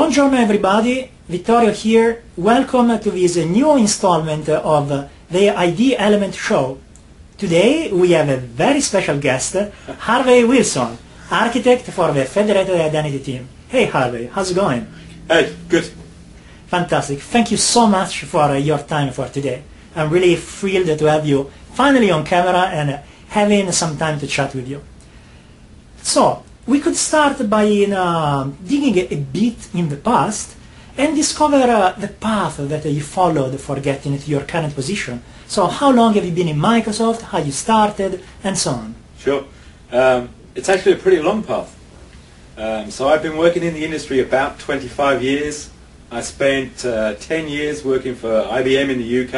Buongiorno everybody, Vittorio here. Welcome to this new installment of the ID Element Show. Today we have a very special guest, Harvey Wilson, architect for the Federated Identity team. Hey Harvey, how's it going? Hey, good. Fantastic. Thank you so much for your time for today. I'm really thrilled to have you finally on camera and having some time to chat with you. So, we could start by digging a bit in the past and discover the path that you followed for getting to your current position. So how long have you been in Microsoft, how you started, and so on? Sure. It's actually a pretty long path. So I've been working in the industry about 25 years. I spent 10 years working for IBM in the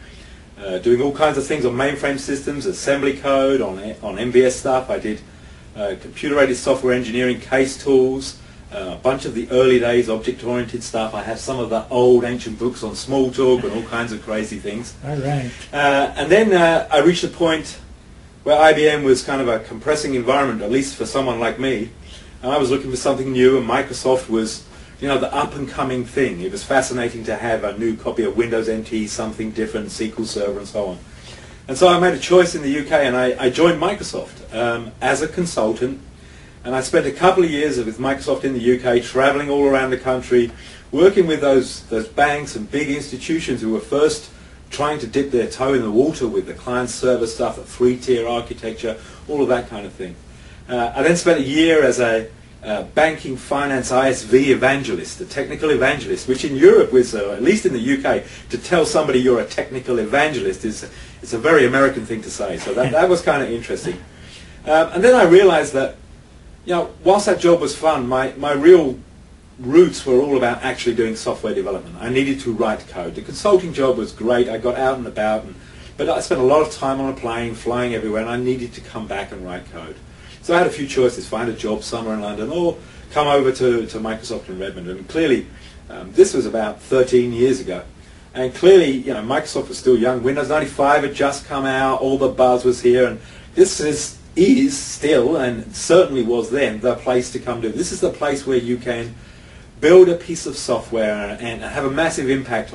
UK, doing all kinds of things on mainframe systems, assembly code, on MVS stuff. I did computer-aided software engineering, case tools, a bunch of the early days object-oriented stuff. I have some of the old ancient books on Smalltalk and all kinds of crazy things. All right. And then I reached a point where IBM was kind of a compressing environment, at least for someone like me. And I was looking for something new, and Microsoft was, you know, the up-and-coming thing. It was fascinating to have a new copy of Windows NT, something different, SQL Server, and so on. And so I made a choice in the UK, and I joined Microsoft as a consultant. And I spent a couple of years with Microsoft in the UK, traveling all around the country, working with those banks and big institutions who were first trying to dip their toe in the water with the client-server stuff, the three-tier architecture, all of that kind of thing. I then spent a year as a banking finance ISV evangelist, a technical evangelist, which in Europe was, at least in the UK, to tell somebody you're a technical evangelist it's a very American thing to say. So that was kind of interesting. And then I realized that, you know, whilst that job was fun, my real roots were all about actually doing software development. I needed to write code. The consulting job was great. I got out and about, but I spent a lot of time on a plane, flying everywhere, and I needed to come back and write code. So I had a few choices: find a job somewhere in London or come over to Microsoft in Redmond. And clearly, this was about 13 years ago. And clearly, you know, Microsoft was still young. Windows 95 had just come out. All the buzz was here. And this is still, and certainly was then, the place to come to. This is the place where you can build a piece of software and have a massive impact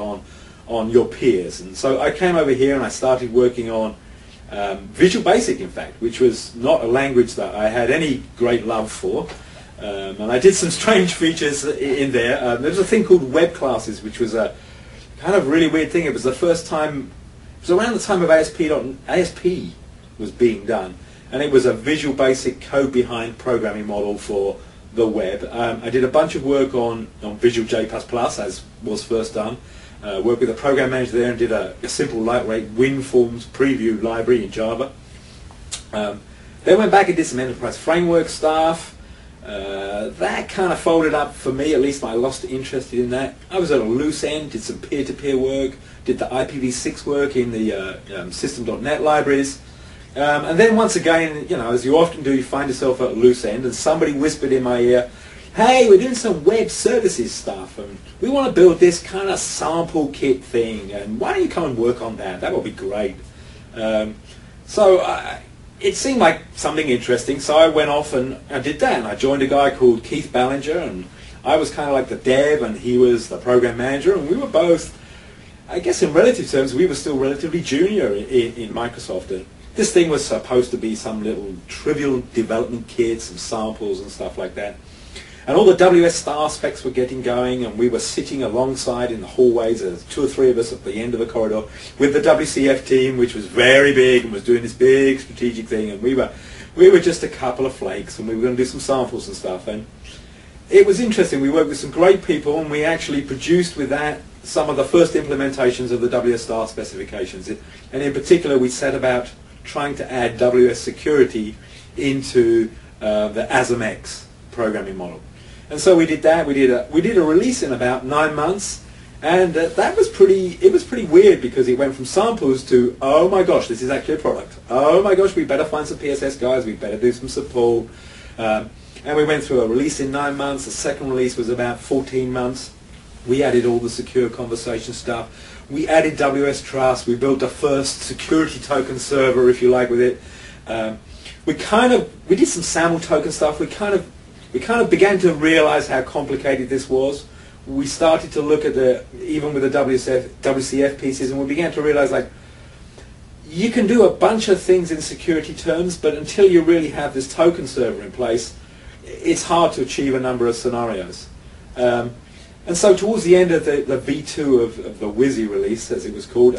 on your peers. And so I came over here and I started working on Visual Basic, in fact, which was not a language that I had any great love for. And I did some strange features in there. There was a thing called web classes, which was a kind of really weird thing. It was the first time, it was around the time of ASP was being done. And it was a Visual Basic code behind programming model for the web. I did a bunch of work on Visual J++, as was first done. Worked with a program manager there and did a simple lightweight WinForms preview library in Java. Then went back and did some enterprise framework stuff. That kind of folded up for me, at least I lost interest in that. I was at a loose end, did some peer-to-peer work, did the IPv6 work in the system.net libraries. And then once again, you know, as you often do, you find yourself at a loose end, and somebody whispered in my ear, hey, we're doing some web services stuff, and we want to build this kind of sample kit thing, and why don't you come and work on that? That would be great. So it seemed like something interesting, so I went off and I did that, and I joined a guy called Keith Ballinger, and I was kind of like the dev, and he was the program manager, and we were both, I guess in relative terms, we were still relatively junior in Microsoft. And this thing was supposed to be some little trivial development kit, some samples and stuff like that. And all the WS star specs were getting going, and we were sitting alongside in the hallways, there's 2 or 3 of us at the end of the corridor, with the WCF team, which was very big and was doing this big strategic thing, and we were just a couple of flakes, and we were going to do some samples and stuff. And it was interesting. We worked with some great people, and we actually produced with that some of the first implementations of the WS star specifications. And in particular, we set about trying to add WS security into the ASMX programming model. And so we did that. We did a release in about 9 months, and it was pretty weird, because it went from samples to, oh my gosh, this is actually a product. Oh my gosh, we better find some PSS guys. We better do some support. And we went through a release in 9 months. The second release was about 14 months. We added all the secure conversation stuff. We added WS Trust. We built the first security token server, if you like, with it. We did some SAML token stuff. We kind of began to realize how complicated this was. we started to look at even with the WCF pieces, and we began to realize, like, you can do a bunch of things in security terms, but until you really have this token server in place, it's hard to achieve a number of scenarios. And so towards the end of the V2 of the WYSI release, as it was called,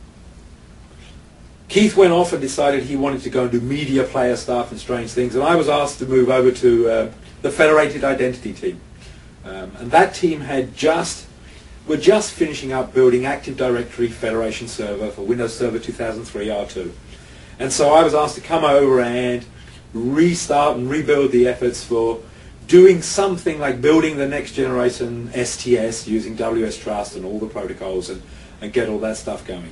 Keith went off and decided he wanted to go and do media player stuff and strange things, and I was asked to move over to the Federated Identity team. And that team were just finishing up building Active Directory Federation Server for Windows Server 2003 R2. And so I was asked to come over and restart and rebuild the efforts for doing something like building the next generation STS using WS Trust and all the protocols and get all that stuff going.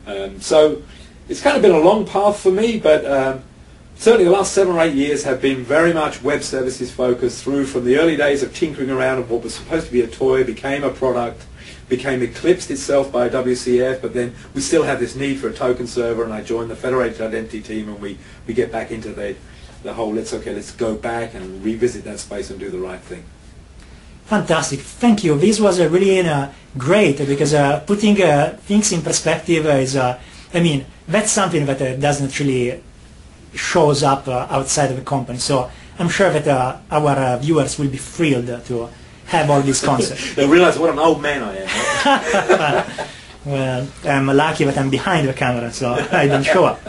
So it's kind of been a long path for me, but certainly the last 7 or 8 years have been very much web services focused through from the early days of tinkering around of what was supposed to be a toy, became a product, became eclipsed itself by WCF, but then we still have this need for a token server, and I joined the Federated Identity team, and we get back into the whole let's go back and revisit that space and do the right thing. Fantastic, thank you. This was really great, because putting things in perspective is, I mean, that's something that doesn't really shows up outside of the company. So I'm sure that our viewers will be thrilled to have all these concepts. They'll realize what an old man I am. Well, I'm lucky that I'm behind the camera, so I don't show up.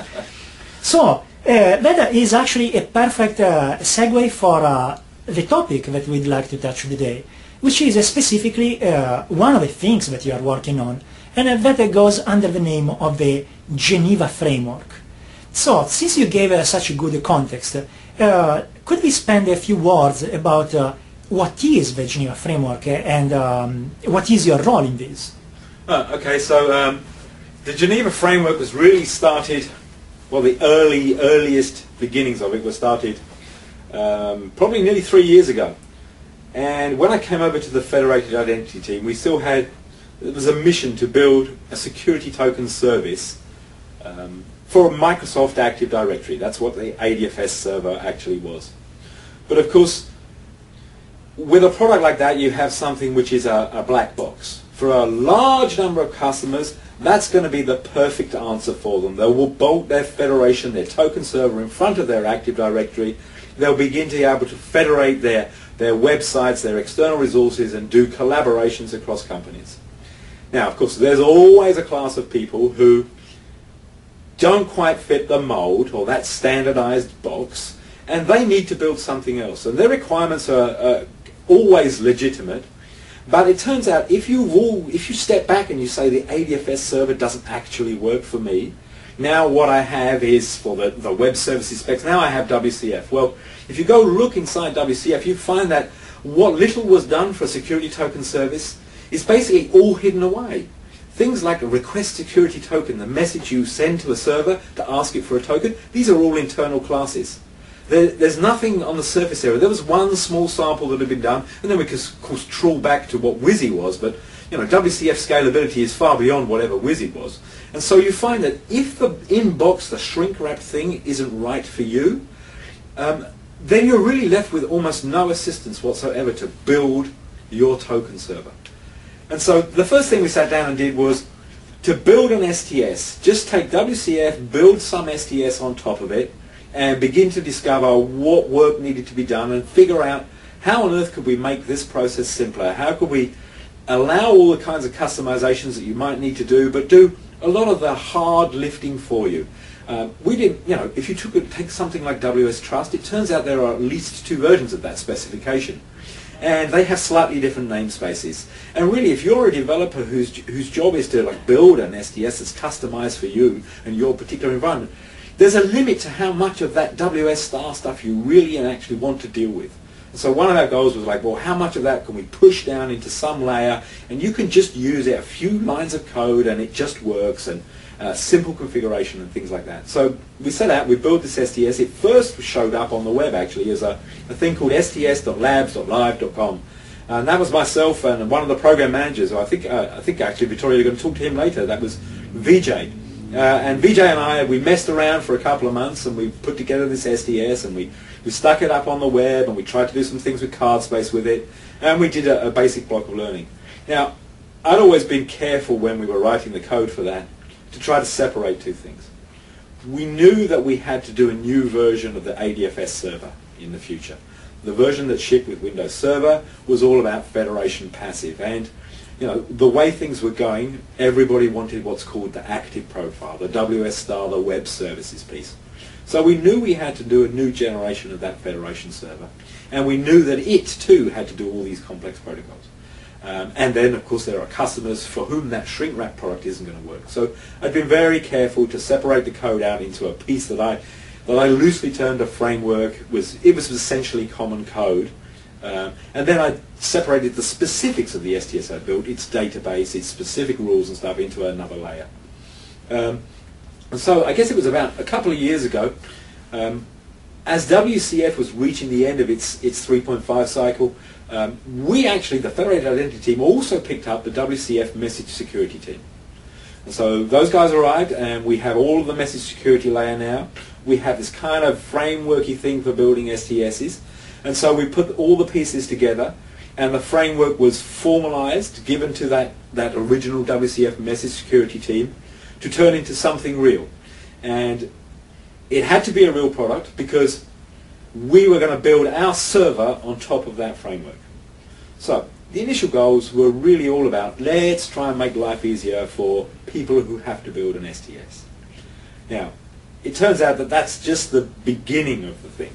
So that is actually a perfect segue for the topic that we'd like to touch today, which is specifically one of the things that you are working on, and that goes under the name of the Geneva Framework. So, since you gave such a good context, could we spend a few words about what is the Geneva Framework and what is your role in this? Okay, so the Geneva Framework was really started, well, the earliest beginnings of it were started probably nearly 3 years ago. And when I came over to the Federated Identity team, we still had, it was a mission to build a security token service for a Microsoft Active Directory. That's what the ADFS server actually was. But of course, with a product like that, you have something which is a black box. For a large number of customers, that's going to be the perfect answer for them. They will bolt their federation, their token server in front of their Active Directory. They'll begin to be able to federate their websites, their external resources, and do collaborations across companies. Now, of course, there's always a class of people who don't quite fit the mold or that standardized box, and they need to build something else. And their requirements are always legitimate, but it turns out if you step back and you say the ADFS server doesn't actually work for me, now what I have is, for the web services specs, now I have WCF. Well, if you go look inside WCF, you find that what little was done for a security token service is basically all hidden away. Things like a request security token, the message you send to a server to ask it for a token, these are all internal classes. There's nothing on the surface area. There was one small sample that had been done, and then we could, of course, trawl back to what WYSI was, but WCF scalability is far beyond whatever WYSI was. And so you find that if the in-box, the shrink-wrapped thing isn't right for you, then you're really left with almost no assistance whatsoever to build your token server. And so the first thing we sat down and did was to build an STS. Just take WCF, build some STS on top of it, and begin to discover what work needed to be done and figure out how on earth could we make this process simpler. How could we allow all the kinds of customizations that you might need to do, but do a lot of the hard lifting for you. We did, if you take something like WS Trust, it turns out there are at least 2 versions of that specification. And they have slightly different namespaces. And really, if you're a developer whose job is to build an STS that's customized for you and your particular environment, there's a limit to how much of that WS star stuff you really and actually want to deal with. And so one of our goals was well, how much of that can we push down into some layer, and you can just use a few lines of code and it just works, and simple configuration and things like that. So we set out, we built this STS. It first showed up on the web actually as a thing called sts.labs.live.com. And that was myself and one of the program managers. I think actually, Victoria, you're going to talk to him later. That was VJ. And VJ and I, we messed around for a couple of months and we put together this STS and we stuck it up on the web and we tried to do some things with card space with it. And we did a basic block of learning. Now, I'd always been careful when we were writing the code for that to try to separate two things. We knew that we had to do a new version of the ADFS server in the future. The version that shipped with Windows Server was all about Federation Passive, and the way things were going, everybody wanted what's called the active profile, the WS star, the web services piece. So we knew we had to do a new generation of that Federation server, and we knew that it too had to do all these complex protocols. And then, of course, there are customers for whom that shrink wrap product isn't going to work. So I've been very careful to separate the code out into a piece that I loosely termed a framework. It was essentially common code. And then I separated the specifics of the STS I built, its database, its specific rules and stuff, into another layer. And so I guess it was about a couple of years ago, as WCF was reaching the end of its 3.5 cycle, we actually, the Federated Identity team, also picked up the WCF message security team. And so those guys arrived, and we have all of the message security layer now. We have this kind of frameworky thing for building STSs. And so we put all the pieces together, and the framework was formalized, given to that original WCF message security team to turn into something real. And it had to be a real product because we were going to build our server on top of that framework. So the initial goals were really all about, let's try and make life easier for people who have to build an STS. Now, it turns out that that's just the beginning of the thing.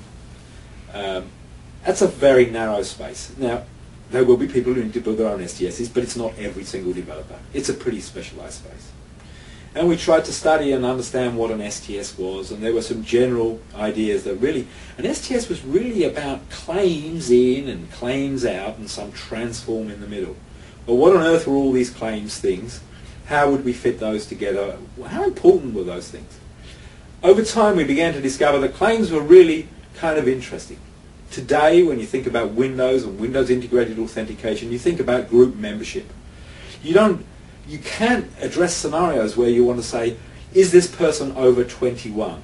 That's a very narrow space. Now, there will be people who need to build their own STSs, but it's not every single developer. It's a pretty specialized space. And we tried to study and understand what an STS was, and there were some general ideas that really, an STS was really about claims in and claims out and some transform in the middle. But what on earth were all these claims things? How would we fit those together? How important were those things? Over time we began to discover that claims were really kind of interesting. Today, when you think about Windows and Windows integrated authentication, you think about group membership. You can't address scenarios where you want to say, is this person over 21?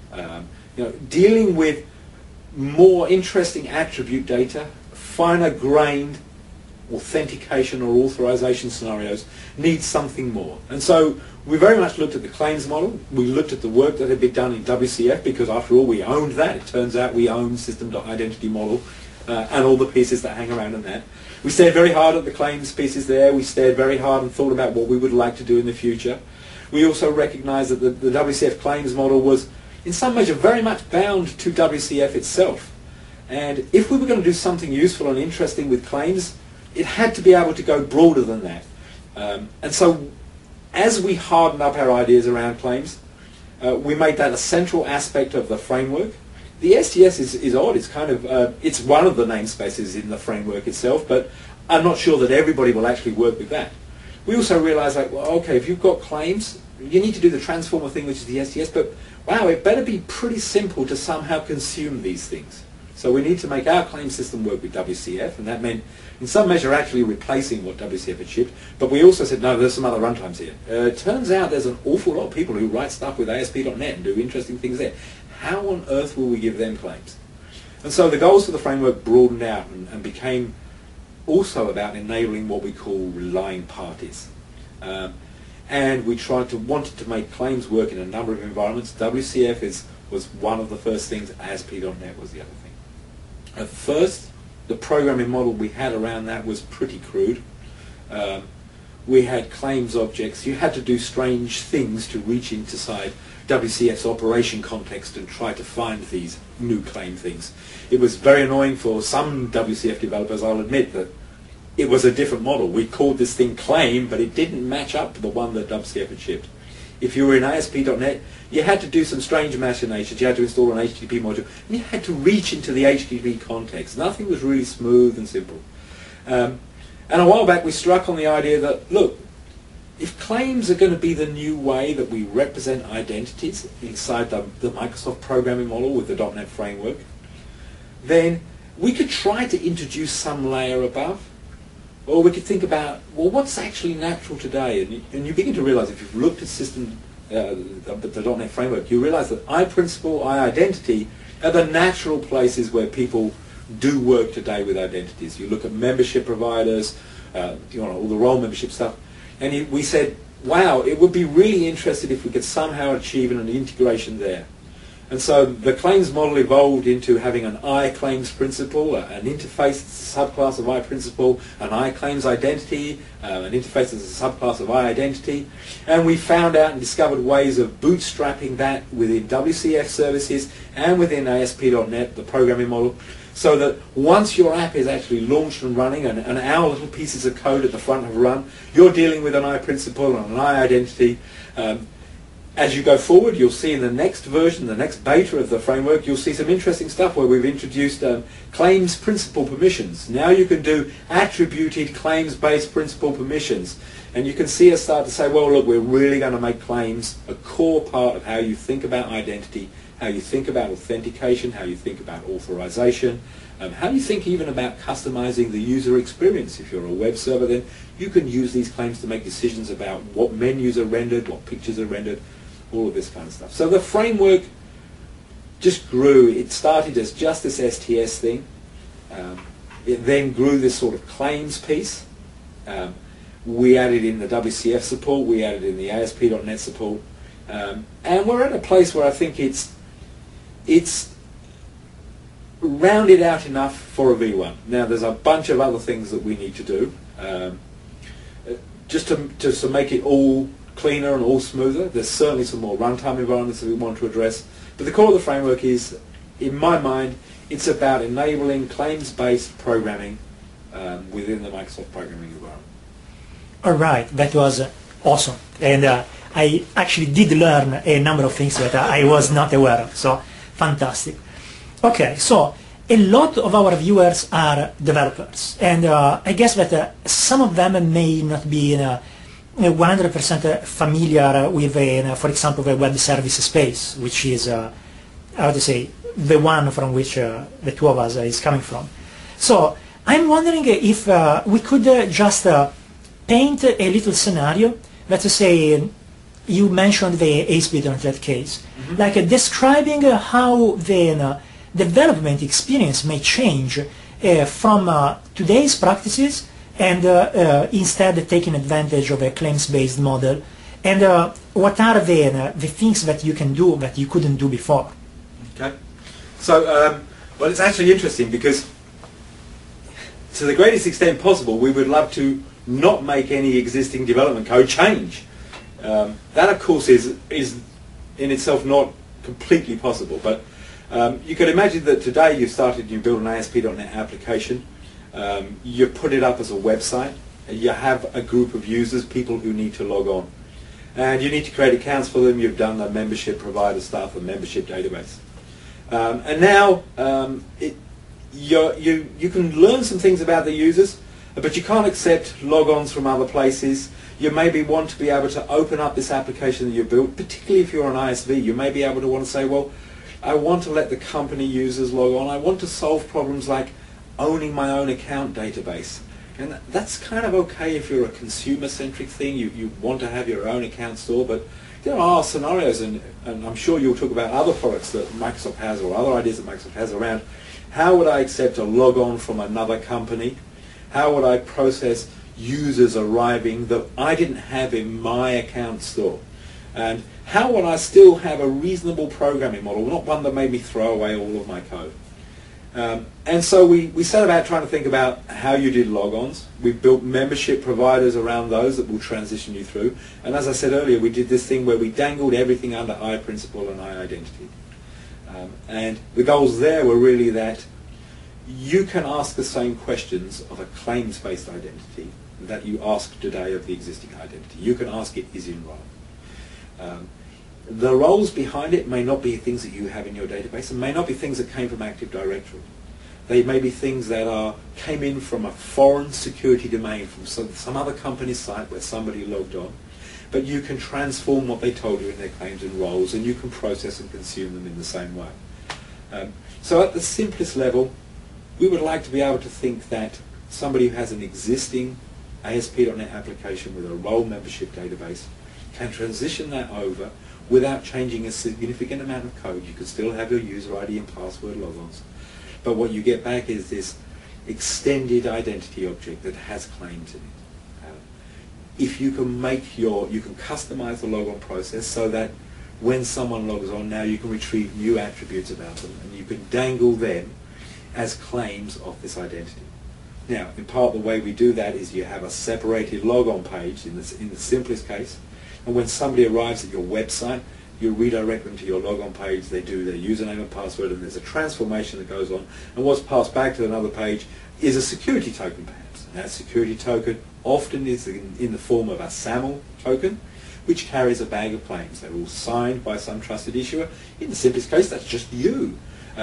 Dealing with more interesting attribute data, finer grained authentication or authorization scenarios need something more. And so we very much looked at the claims model. We looked at the work that had been done in WCF, because after all we owned that. It turns out we own system.identity model and all the pieces that hang around in that. We stared very hard at the claims pieces there. We stared very hard and thought about what we would like to do in the future. We also recognized that the WCF claims model was in some measure very much bound to WCF itself. And if we were going to do something useful and interesting with claims, it had to be able to go broader than that. And so as we hardened up our ideas around claims, we made that a central aspect of the framework. The STS is odd. It's kind of it's one of the namespaces in the framework itself, but I'm not sure that everybody will actually work with that. We also realized, okay, if you've got claims, you need to do the transformer thing, which is the STS, but wow, it better be pretty simple to somehow consume these things. So we need to make our claim system work with WCF, and that meant in some measure actually replacing what WCF had shipped. But we also said, no, there's some other runtimes here. It turns out there's an awful lot of people who write stuff with ASP.NET and do interesting things there. How on earth will we give them claims? And so the goals for the framework broadened out and became also about enabling what we call relying parties. And we wanted to make claims work in a number of environments. WCF was one of the first things, ASP.NET was the other thing. At first, the programming model we had around that was pretty crude. We had claims objects. You had to do strange things to reach inside WCF's operation context and try to find these new claim things. It was very annoying for some WCF developers, I'll admit, that it was a different model. We called this thing claim, but it didn't match up to the one that WCF had shipped. If you were in ASP.NET, you had to do some strange machinations. You had to install an HTTP module, and you had to reach into the HTTP context. Nothing was really smooth and simple. And a while back, we struck on the idea that, look, if claims are going to be the new way that we represent identities inside the Microsoft programming model with the .NET framework, then we could try to introduce some layer above. Or we could think about, well, what's actually natural today? And you begin to realize, if you've looked at the .NET framework, you realize that iPrincipal, iIdentity are the natural places where people do work today with identities. You look at membership providers, all the role membership stuff, and we said, wow, it would be really interesting if we could somehow achieve an integration there. And so the claims model evolved into having an I-claims principle, an interface subclass of I-principle, an I-claims identity, an interface as a subclass of I-identity. And we found out and discovered ways of bootstrapping that within WCF services and within ASP.NET, the programming model, so that once your app is actually launched and running and our little pieces of code at the front have run, you're dealing with an I-principle and an I-identity. As you go forward, you'll see in the next version, the next beta of the framework, you'll see some interesting stuff where we've introduced claims principal permissions. Now you can do attributed claims-based principal permissions. And you can see us start to say, well, look, we're really going to make claims a core part of how you think about identity, how you think about authentication, how you think about authorization, how you think even about customizing the user experience. If you're a web server, then you can use these claims to make decisions about what menus are rendered, what pictures are rendered, all of this kind of stuff. So the framework just grew. It started as just this STS thing. It then grew this sort of claims piece. We added in the WCF support. We added in the ASP.NET support. And we're at a place where I think it's rounded out enough for a V1. Now there's a bunch of other things that we need to do just to make it all cleaner and all smoother. There's certainly some more runtime environments that we want to address. But the core of the framework is, in my mind, it's about enabling claims-based programming within the Microsoft programming environment. All right, that was awesome. And I actually did learn a number of things that I was not aware of. So fantastic. Okay, so a lot of our viewers are developers. And I guess that some of them may not be 100% familiar with, for example, the web service space, which is, how to say, the one from which the two of us is coming from. So I'm wondering if we could just paint a little scenario. Let's say you mentioned the ASP.NET case, like describing how the development experience may change from today's practices and instead taking advantage of a claims-based model, and what are the things that you can do that you couldn't do before? Okay. So, well, it's actually interesting because to the greatest extent possible, we would love to not make any existing development code change. That, of course, is in itself not completely possible, but you can imagine that today you build an ASP.NET application, you put it up as a website, and you have a group of users, people who need to log on. And you need to create accounts for them. You've done the membership provider stuff, a membership database. And now you can learn some things about the users, but you can't accept logons from other places. You maybe want to be able to open up this application that you built, particularly if you're an ISV. You may be able to want to say, well, I want to let the company users log on. I want to solve problems like owning my own account database. And that's kind of okay if you're a consumer-centric thing. You want to have your own account store, but there are scenarios, and I'm sure you'll talk about other products that Microsoft has or other ideas that Microsoft has around how would I accept a log-on from another company? How would I process users arriving that I didn't have in my account store? And how would I still have a reasonable programming model, not one that made me throw away all of my code? And so we set about trying to think about how you did logons. We built membership providers around those that will transition you through. And as I said earlier, we did this thing where we dangled everything under I-principle and I-identity. And the goals there were really that you can ask the same questions of a claims-based identity that you ask today of the existing identity. You can ask it, is in role. The roles behind it may not be things that you have in your database, and may not be things that came from Active Directory. They may be things that came in from a foreign security domain, from some other company's site where somebody logged on. But you can transform what they told you in their claims and roles, and you can process and consume them in the same way. So at the simplest level, we would like to be able to think that somebody who has an existing ASP.NET application with a role membership database can transition that over without changing a significant amount of code. You could still have your user ID and password logons. But what you get back is this extended identity object that has claims in it. If you can you can customize the logon process so that when someone logs on now, you can retrieve new attributes about them, and you can dangle them as claims of this identity. Now, in part, the way we do that is you have a separated logon page in the simplest case, and when somebody arrives at your website, you redirect them to your logon page, they do their username and password, and there's a transformation that goes on, and what's passed back to another page is a security token, perhaps. And that security token often is in the form of a SAML token, which carries a bag of claims. They're all signed by some trusted issuer. In the simplest case, that's just you.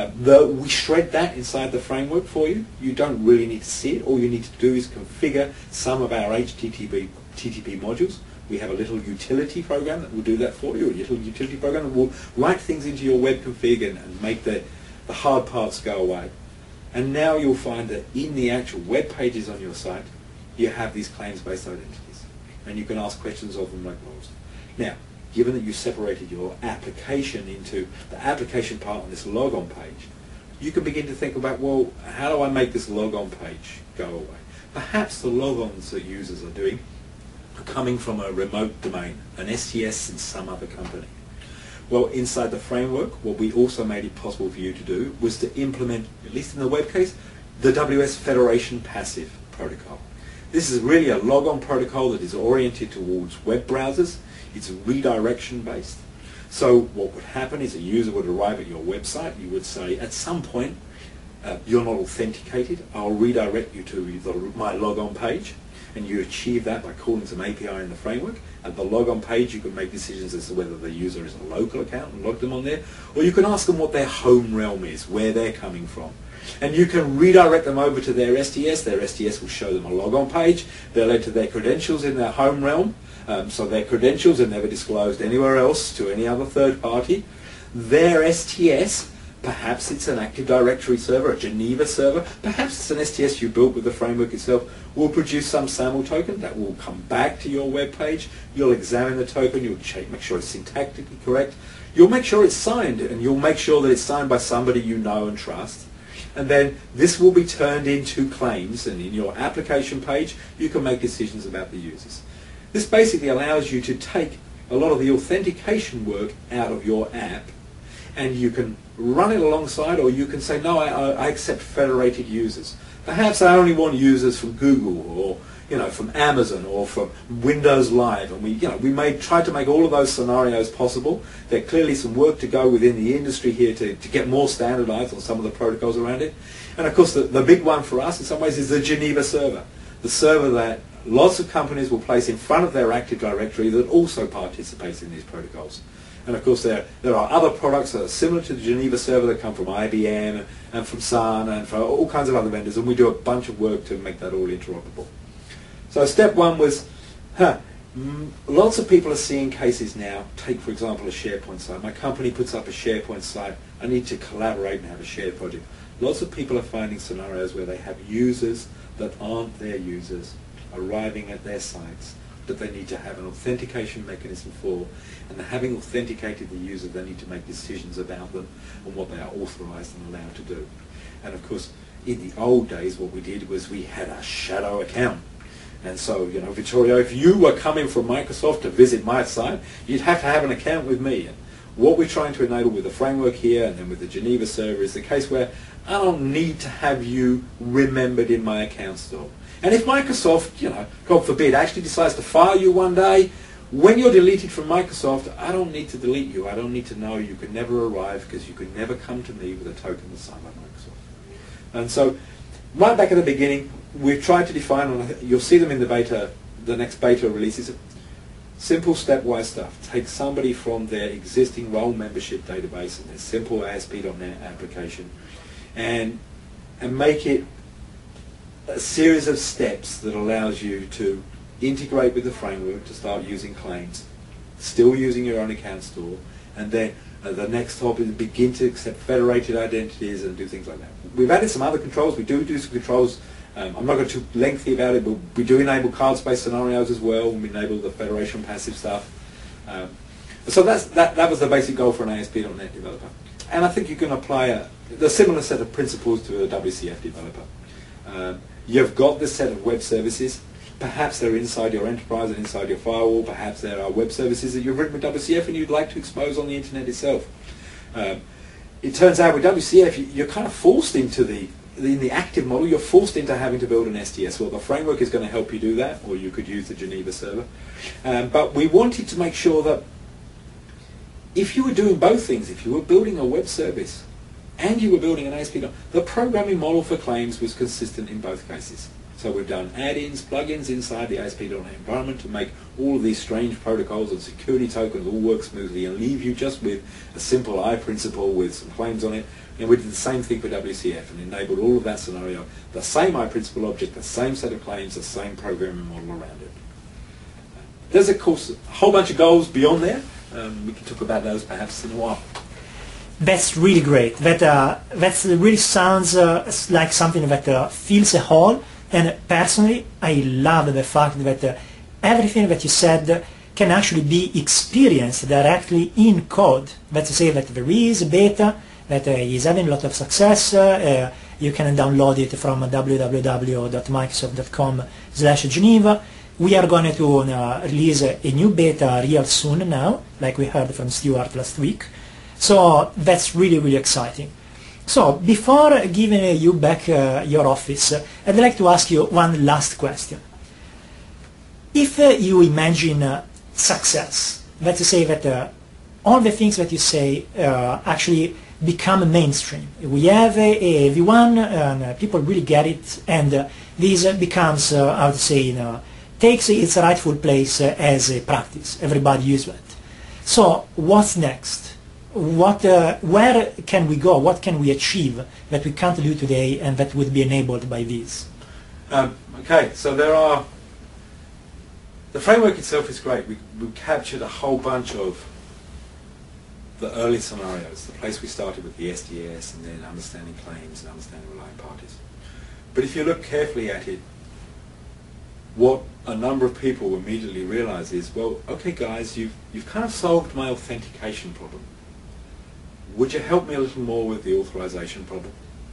We shred that inside the framework for you. You don't really need to see it. All you need to do is configure some of our HTTP modules. We have a little utility program that will do that for you, a little utility program that will write things into your web config and make the hard parts go away. And now you'll find that in the actual web pages on your site, you have these claims-based identities. And you can ask questions of them like those. Now, given that you separated your application into the application part on this logon page, you can begin to think about, well, how do I make this logon page go away? Perhaps the logons that users are doing are coming from a remote domain, an STS in some other company. Well, inside the framework, what we also made it possible for you to do was to implement, at least in the web case, the WS Federation Passive protocol. This is really a logon protocol that is oriented towards web browsers. It's redirection based. So what would happen is a user would arrive at your website. You would say, at some point, you're not authenticated. I'll redirect you to my logon page. And you achieve that by calling some API in the framework. At the logon page, you can make decisions as to whether the user is a local account and log them on there, or you can ask them what their home realm is, where they're coming from. And you can redirect them over to their STS. Their STS will show them a logon page. They're led to their credentials in their home realm. So their credentials are never disclosed anywhere else to any other third party. Their STS, perhaps it's an Active Directory server, a Geneva server, perhaps it's an STS you built with the framework itself, will produce some SAML token that will come back to your web page. You'll examine the token, you'll make sure it's syntactically correct, you'll make sure it's signed, and you'll make sure that it's signed by somebody you know and trust. And then this will be turned into claims, and in your application page you can make decisions about the users. This basically allows you to take a lot of the authentication work out of your app, and you can run it alongside, or you can say, no, I accept federated users. Perhaps I only want users from Google, or from Amazon, or from Windows Live, and we tried to make all of those scenarios possible. There's clearly some work to go within the industry here to get more standardized on some of the protocols around it. And of course, the big one for us in some ways is the Geneva server, the server that lots of companies will place in front of their Active Directory that also participates in these protocols. And of course there are other products that are similar to the Geneva server that come from IBM and from Sun and from all kinds of other vendors, and we do a bunch of work to make that all interoperable. So step one was, lots of people are seeing cases now. Take, for example, a SharePoint site. My company puts up a SharePoint site. I need to collaborate and have a shared project. Lots of people are finding scenarios where they have users that aren't their users arriving at their sites that they need to have an authentication mechanism for, and having authenticated the user, they need to make decisions about them and what they are authorized and allowed to do. And of course, in the old days, what we did was we had a shadow account. And so, Vittorio, if you were coming from Microsoft to visit my site, you'd have to have an account with me. And what we're trying to enable with the framework here and then with the Geneva server is the case where I don't need to have you remembered in my account store. And if Microsoft, God forbid, actually decides to fire you one day, when you're deleted from Microsoft, I don't need to delete you. I don't need to know you could never arrive because you could never come to me with a token that's signed by Microsoft. And so, right back at the beginning, we've tried to define, and you'll see them in the next beta releases, simple stepwise stuff. Take somebody from their existing role membership database and their simple ASP.NET application and make it a series of steps that allows you to integrate with the framework to start using claims, still using your own account store, and then the next step is begin to accept federated identities and do things like that. We've added some other controls. We do some controls. I'm not going to be too lengthy about it, but we do enable cards-based scenarios as well. We enable the federation passive stuff. So that was the basic goal for an ASP.NET developer. And I think you can apply the similar set of principles to a WCF developer. You've got this set of web services. Perhaps they're inside your enterprise and inside your firewall. Perhaps there are web services that you've written with WCF and you'd like to expose on the internet itself. It turns out with WCF, you're kind of forced into in the active model, you're forced into having to build an STS. Well, the framework is going to help you do that, or you could use the Geneva server. But we wanted to make sure that if you were doing both things, if you were building a web service and you were building an ASP.NET, the programming model for claims was consistent in both cases. So we've done add-ins, plugins inside the ASP.NET environment to make all of these strange protocols and security tokens all work smoothly and leave you just with a simple I principle with some claims on it. And we did the same thing for WCF and enabled all of that scenario, the same I principle object, the same set of claims, the same programming model around it. There's, of course, a whole bunch of goals beyond there. We can talk about those perhaps in a while. That's really great. That really sounds like something that fills a hole. And personally, I love the fact that everything that you said can actually be experienced directly in code. Let's say that there is a beta that is having a lot of success. You can download it from www.microsoft.com/Geneva. We are going to release a new beta real soon now, like we heard from Stuart last week. So that's really, really exciting. So before giving you back your office, I'd like to ask you one last question. If you imagine success, let's say that all the things that you say actually become mainstream. We have a V1, people really get it, and this becomes, I would say, takes its rightful place as a practice. Everybody uses it. So what's next? Where can we go? What can we achieve that we can't do today and that would be enabled by these? Okay, so the framework itself is great. We captured a whole bunch of the early scenarios, the place we started with the STS and then understanding claims and understanding relying parties. But if you look carefully at it, what a number of people immediately realize is, well, okay guys, you've kind of solved my authentication problem. Would you help me a little more with the authorization problem?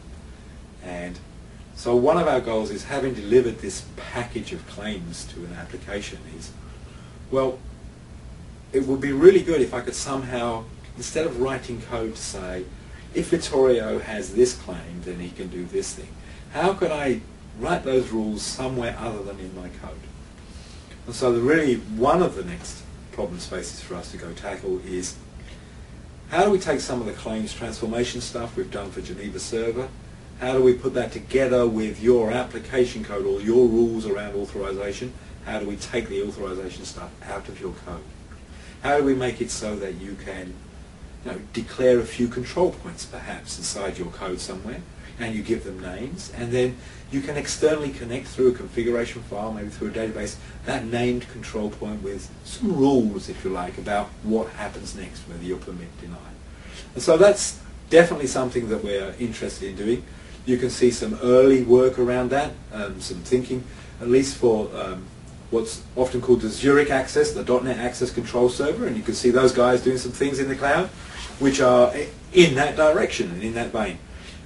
And so one of our goals is, having delivered this package of claims to an application, is, well, it would be really good if I could somehow, instead of writing code to say, if Vittorio has this claim, then he can do this thing. How could I write those rules somewhere other than in my code? And so really one of the next problem spaces for us to go tackle is, how do we take some of the claims transformation stuff we've done for Geneva Server, how do we put that together with your application code or your rules around authorization? How do we take the authorization stuff out of your code? How do we make it so that you can declare a few control points perhaps inside your code somewhere, and you give them names, and then you can externally connect through a configuration file, maybe through a database, that named control point with some rules, if you like, about what happens next, whether you permit, deny. And so that's definitely something that we're interested in doing. You can see some early work around that, some thinking, at least for what's often called the Zurich Access, the .NET Access Control Server, and you can see those guys doing some things in the cloud which are in that direction and in that vein.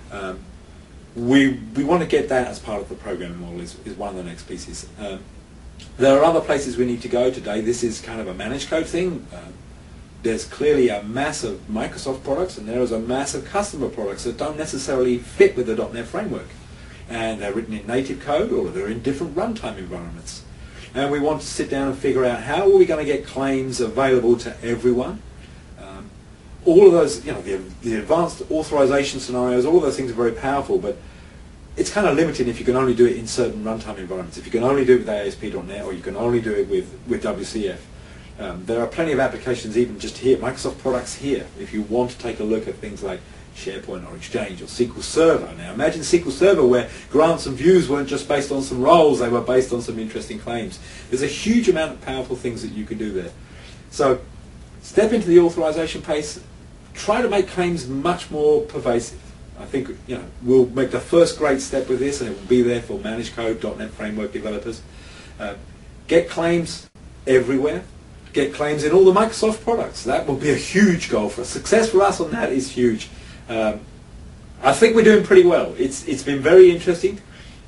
We want to get that as part of the programming model, is one of the next pieces. There are other places we need to go today. This is kind of a managed code thing. There's clearly a mass of Microsoft products, and there is a mass of customer products that don't necessarily fit with the .NET framework. And they're written in native code, or they're in different runtime environments. And we want to sit down and figure out, how are we going to get claims available to everyone? All of those, the advanced authorization scenarios, all of those things are very powerful, but it's kind of limited if you can only do it in certain runtime environments. If you can only do it with ASP.NET, or you can only do it with WCF. There are plenty of applications even just here, Microsoft products here, if you want to take a look at things like SharePoint or Exchange or SQL Server. Now imagine SQL Server where grants and views weren't just based on some roles, they were based on some interesting claims. There's a huge amount of powerful things that you can do there. So step into the authorization pace, try to make claims much more pervasive. I think we'll make the first great step with this, and it will be there for managed code, .NET framework developers. Get claims everywhere. Get claims in all the Microsoft products. That will be a huge goal for us. Success for us on that is huge. I think we're doing pretty well. It's been very interesting.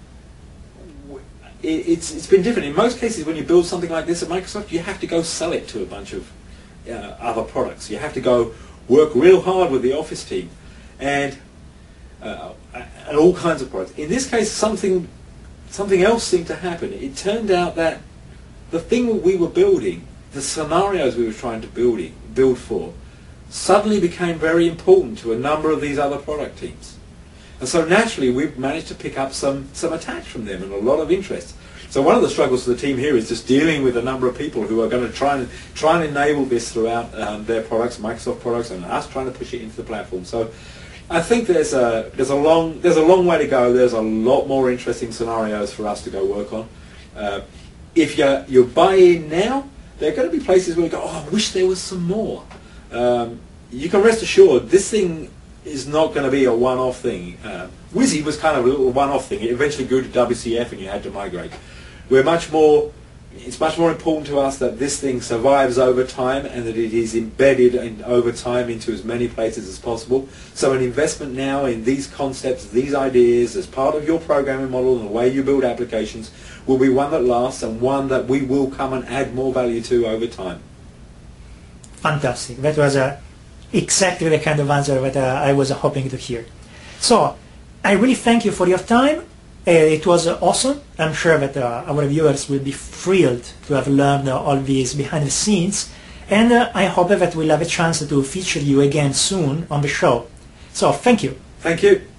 It's been different. In most cases, when you build something like this at Microsoft, you have to go sell it to a bunch of other products. You have to go work real hard with the Office team and all kinds of products. In this case, something else seemed to happen. It turned out that the thing that we were building, the scenarios we were trying to build for, suddenly became very important to a number of these other product teams. And so naturally we've managed to pick up some attach from them and a lot of interest. So one of the struggles for the team here is just dealing with a number of people who are going to try and enable this throughout their products, Microsoft products, and us trying to push it into the platform. So I think there's a long way to go. There's a lot more interesting scenarios for us to go work on. If you buy in now, there are going to be places where you go, oh, I wish there was some more. You can rest assured this thing is not going to be a one-off thing. Wizzy was kind of a little one-off thing. It eventually grew to WCF and you had to migrate. It's much more important to us that this thing survives over time and that it is embedded over time into as many places as possible. So an investment now in these concepts, these ideas as part of your programming model and the way you build applications will be one that lasts and one that we will come and add more value to over time. Fantastic. That was exactly the kind of answer that I was hoping to hear. So I really thank you for your time. It was awesome. I'm sure that our viewers will be thrilled to have learned all these behind the scenes. And I hope that we'll have a chance to feature you again soon on the show. So thank you. Thank you.